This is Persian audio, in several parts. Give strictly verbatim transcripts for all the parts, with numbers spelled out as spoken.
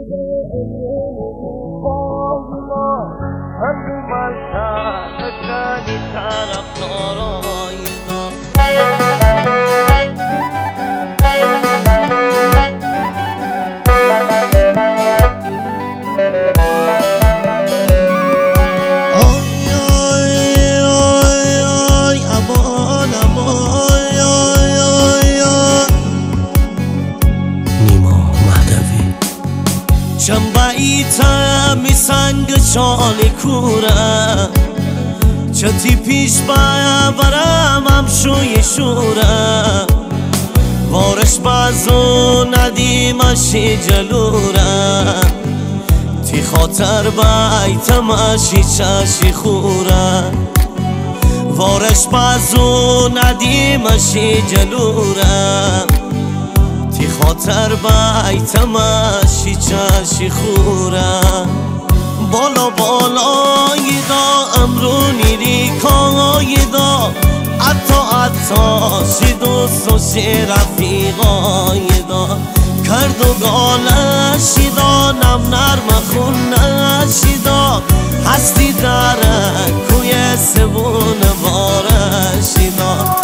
می سنگ چالی کورم چتی پیش برم هم شوی شورم وارش بازو ندیمشی جلورم تی خاطر بیتمشی چشی خورم وارش بازو ندیمشی جلورم تی خاطر بیتمشی چشی خورم بالا بالایی دا امرونی ریکایی دا عطا عطا شی دوست و شی رفیقایی دا کرد و گالشی دا نم نرم خونشی دا هستی داره کوی سبون بارشی دا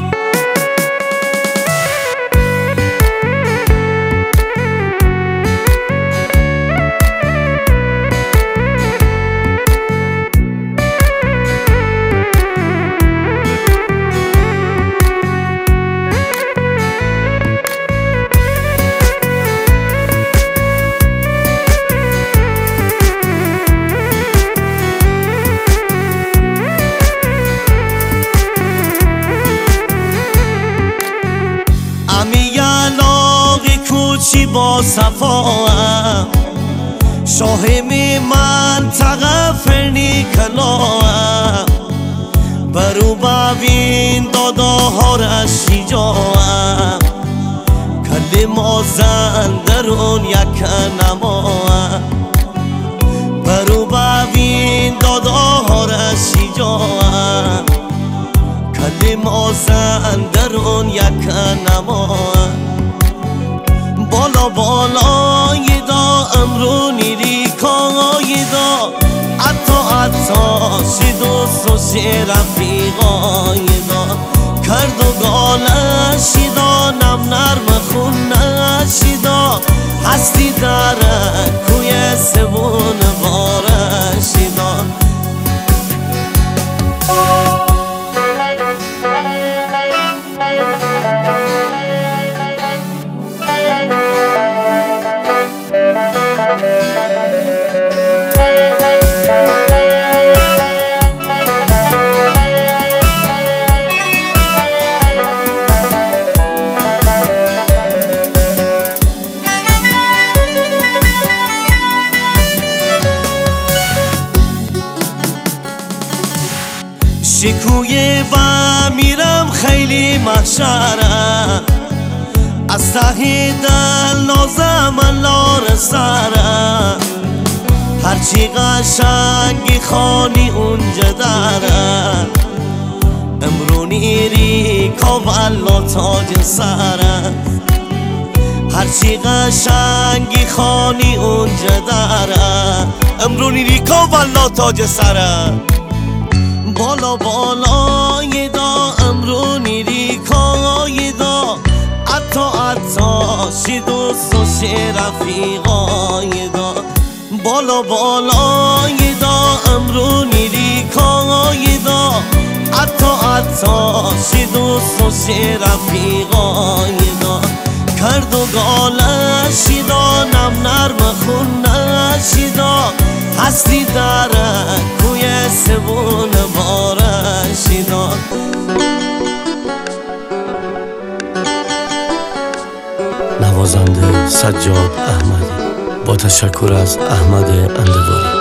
چی با صفاهم شاهمی منطقه فرنی کلاهم برو ببین داداها رشی جاهم کلی مازن درون یک نماهم برو ببین داداها رشی جاهم کلی مازن درون یک نماهم بالا بالایی دا امرونی ریکایی دا عطا عطا شی دوست و شی رفیقایی دا کرد و گالشی دا نم نرم خونشی دا هستی داره کوی سبون بارشی دا شکوی و میرم خیلی محشرم از ته دل نازم لار سرم هرچی قشنگی خانی اونجا دارم امرونی ریکا والا تاج سرم هرچی قشنگی خانی اونجا دارم امرونی ریکا والا تاج سرم بالا بالایی دا امرونی ریکایی دا عطا عطا شی دوست و شی رفیقایی دا بالا بالایی دا امرونی ریکایی دا عطا عطا شی دوست و شی رفیقایی دا کرد و گالشی دا نم نرم خونشی دا هستی داره کوی سبون بارشی دا نوازنده سجاد احمدی با تشکر از احمد اندواری.